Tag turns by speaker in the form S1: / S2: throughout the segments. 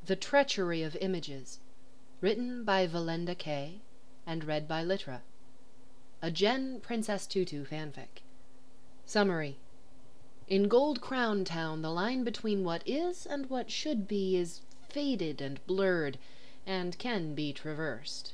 S1: The Treachery of Images, written by Valenda Kay and read by Litra. A Jen Princess Tutu fanfic. Summary. In Gold Crown Town, the line between what is and what should be is faded and blurred, and can be traversed.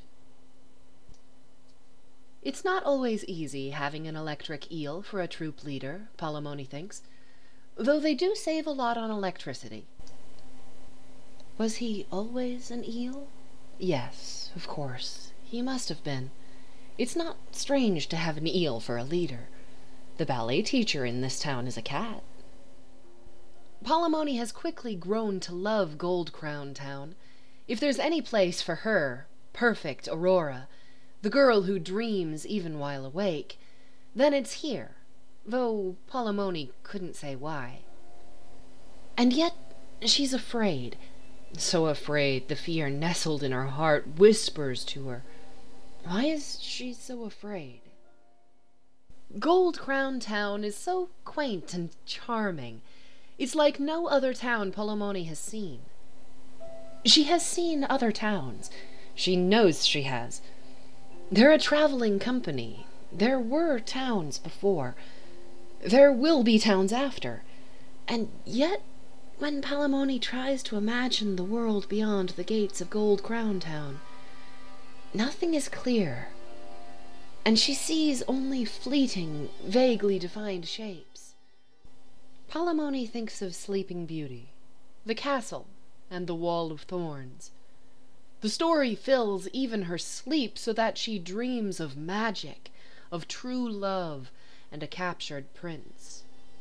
S1: It's not always easy having an electric eel for a troop leader, Palamoni thinks, though they do save a lot on electricity. Was he always an eel? Yes, of course, he must have been. It's not strange to have an eel for a leader. The ballet teacher in this town is a cat. Palamoni has quickly grown to love Gold Crown Town. If there's any place for her, perfect Aurora, the girl who dreams even while awake, then it's here, though Palamoni couldn't say why. And yet she's afraid. So afraid the fear nestled in her heart whispers to her. Why is she so afraid? Gold Crown Town is so quaint and charming. It's like no other town Palamoni has seen. She has seen other towns. She knows she has. They're a traveling company. There were towns before. There will be towns after. And yet, when Palamoni tries to imagine the world beyond the gates of Gold Crown Town, nothing is clear, and she sees only fleeting, vaguely defined shapes. Palamoni thinks of Sleeping Beauty, the castle, and the Wall of Thorns. The story fills even her sleep so that she dreams of magic, of true love, and a captured prince.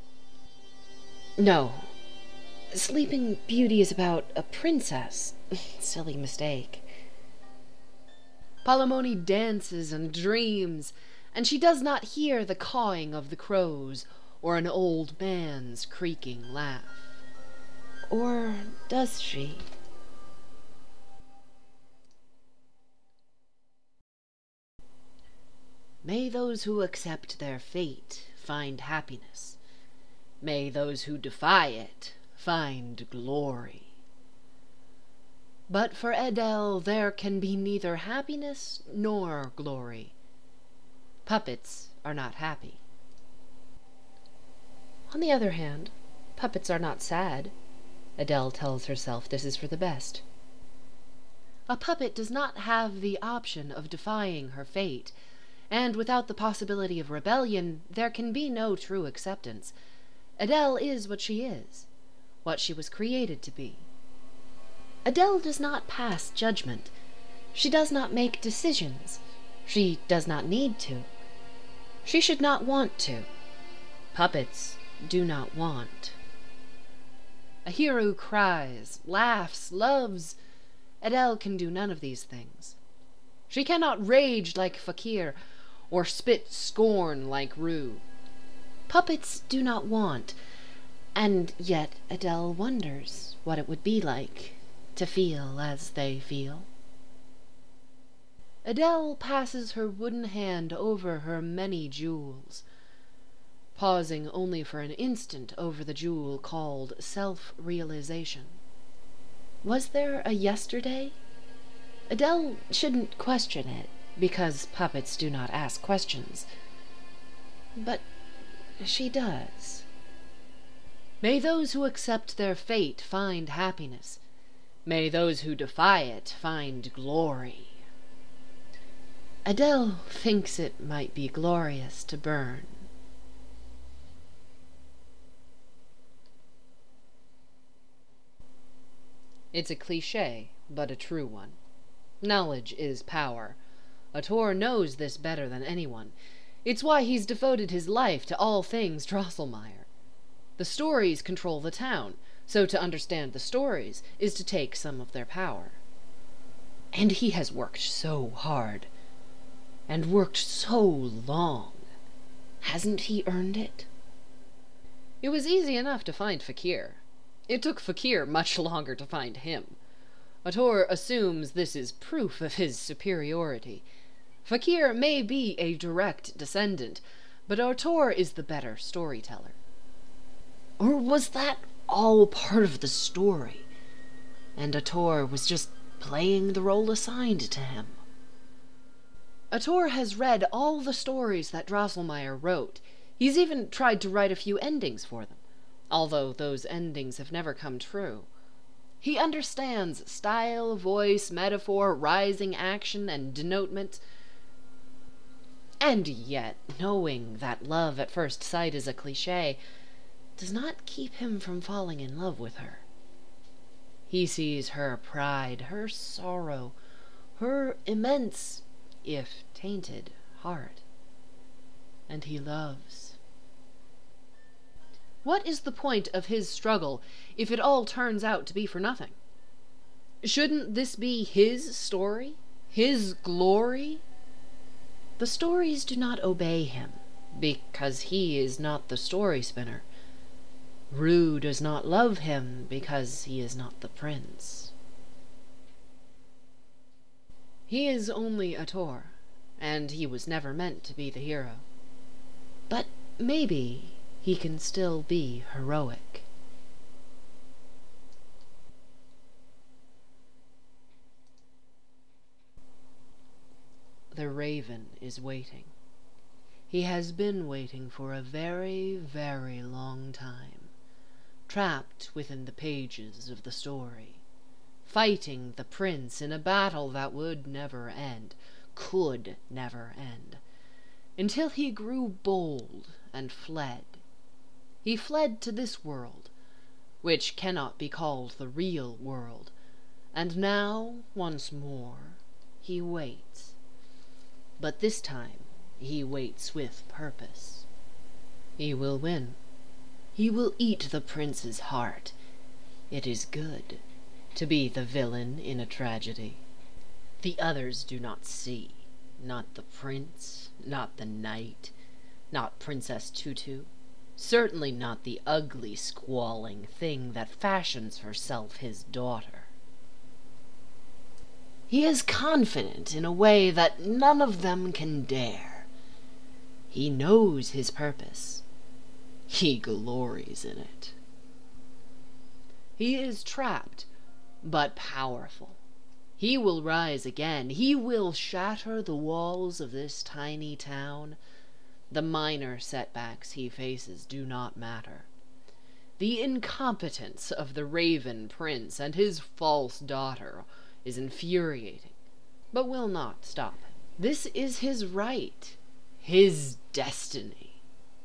S1: No. Sleeping Beauty is about a princess. Silly mistake. Palamoni dances and dreams, and she does not hear the cawing of the crows or an old man's creaking laugh. Or does she? May those who accept their fate find happiness. May those who defy it find glory. But for Edel there can be neither happiness nor glory. Puppets are not happy. On the other hand, puppets are not sad. Edel tells herself this is for the best. A puppet does not have the option of defying her fate, and without the possibility of rebellion, there can be no true acceptance. Edel is what she is, what she was created to be. Edel does not pass judgment. She does not make decisions. She does not need to. She should not want to. Puppets do not want. A hero cries, laughs, loves. Edel can do none of these things. She cannot rage like Fakir, or spit scorn like Rue. Puppets do not want, and yet Edel wonders what it would be like to feel as they feel. Edel passes her wooden hand over her many jewels, pausing only for an instant over the jewel called self-realization. Was there a yesterday? Edel shouldn't question it, because puppets do not ask questions. But she does. May those who accept their fate find happiness. May those who defy it find glory. Edel thinks it might be glorious to burn. It's a cliché, but a true one. Knowledge is power. Ator knows this better than anyone. It's why he's devoted his life to all things Drosselmeyer. The stories control the town, so to understand the stories is to take some of their power. And he has worked so hard, and worked so long. Hasn't he earned it? It was easy enough to find Fakir. It took Fakir much longer to find him. Ator assumes this is proof of his superiority. Fakir may be a direct descendant, but Ator is the better storyteller. Or was that all part of the story? and Ator was just playing the role assigned to him. Ator has read all the stories that Drosselmeyer wrote. He's even tried to write a few endings for them, although those endings have never come true. He understands style, voice, metaphor, rising action, and denotement. And yet, knowing that love at first sight is a cliché does not keep him from falling in love with her. He sees her pride, her sorrow, her immense, if tainted, heart, and he loves. What is the point of his struggle if it all turns out to be for nothing? Shouldn't this be his story? His glory? The stories do not obey him, because he is not the story spinner. Rue does not love him, because he is not the prince. He is only Ator, and he was never meant to be the hero. But maybe he can still be heroic. The raven is waiting. He has been waiting for a very, very long time, trapped within the pages of the story, fighting the prince in a battle that would never end, could never end, until he grew bold and fled. He fled to this world, which cannot be called the real world, and now, once more, he waits. But this time, he waits with purpose. He will win. He will eat the prince's heart. It is good to be the villain in a tragedy. The others do not see. Not the prince, not the knight, not Princess Tutu. Certainly not the ugly, squalling thing that fashions herself his daughter. He is confident in a way that none of them can dare. He knows his purpose. He glories in it. He is trapped, but powerful. He will rise again. He will shatter the walls of this tiny town. The minor setbacks he faces do not matter. The incompetence of the Raven Prince and his false daughter is infuriating, but will not stop him. This is his right, his destiny.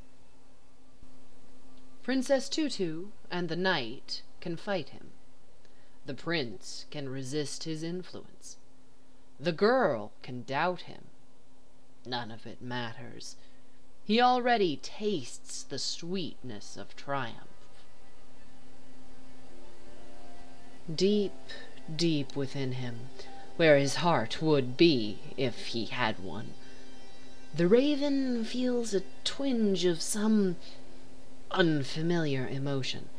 S1: Princess Tutu and the knight can fight him. The prince can resist his influence. The girl can doubt him. None of it matters. He already tastes the sweetness of triumph. Deep, deep within him, where his heart would be if he had one, the raven feels a twinge of some unfamiliar emotion.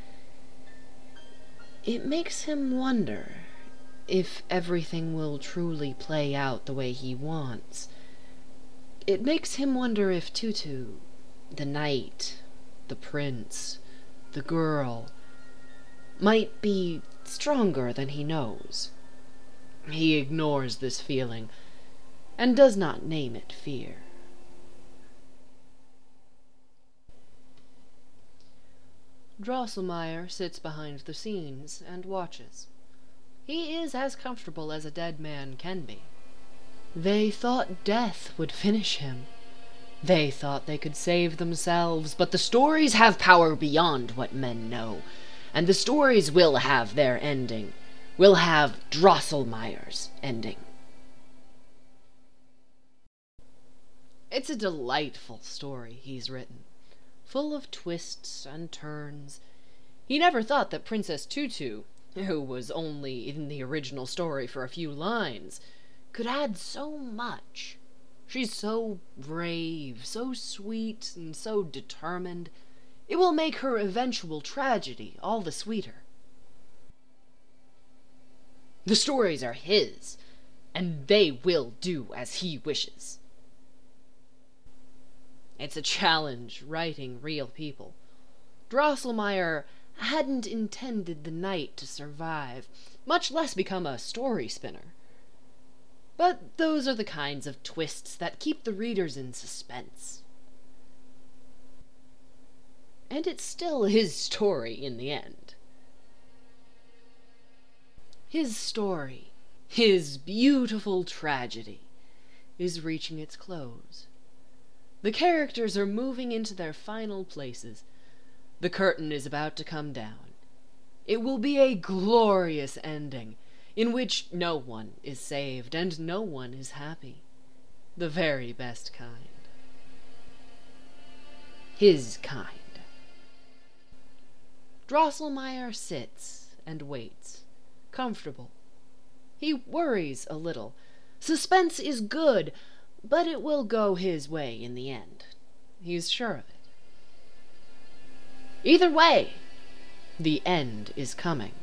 S1: It makes him wonder if everything will truly play out the way he wants. It makes him wonder if Tutu, the knight, the prince, the girl, might be stronger than he knows. He ignores this feeling and does not name it fear. Drosselmeyer sits behind the scenes and watches. He is as comfortable as a dead man can be. They thought death would finish him. They thought they could save themselves, but the stories have power beyond what men know, and the stories will have their ending. Will have Drosselmeyer's ending. It's a delightful story he's written, full of twists and turns. He never thought that Princess Tutu, who was only in the original story for a few lines, could add so much. She's so brave, so sweet, and so determined. It will make her eventual tragedy all the sweeter. The stories are his, and they will do as he wishes. It's a challenge writing real people. Drosselmeyer hadn't intended the night to survive, much less become a story spinner. But those are the kinds of twists that keep the readers in suspense. And it's still his story in the end. His story, his beautiful tragedy, is reaching its close. The characters are moving into their final places. The curtain is about to come down. It will be a glorious ending, in which no one is saved and no one is happy. The very best kind. His kind. Drosselmeyer sits and waits, comfortable. He worries a little. Suspense is good, but it will go his way in the end. He's sure of it. Either way, the end is coming.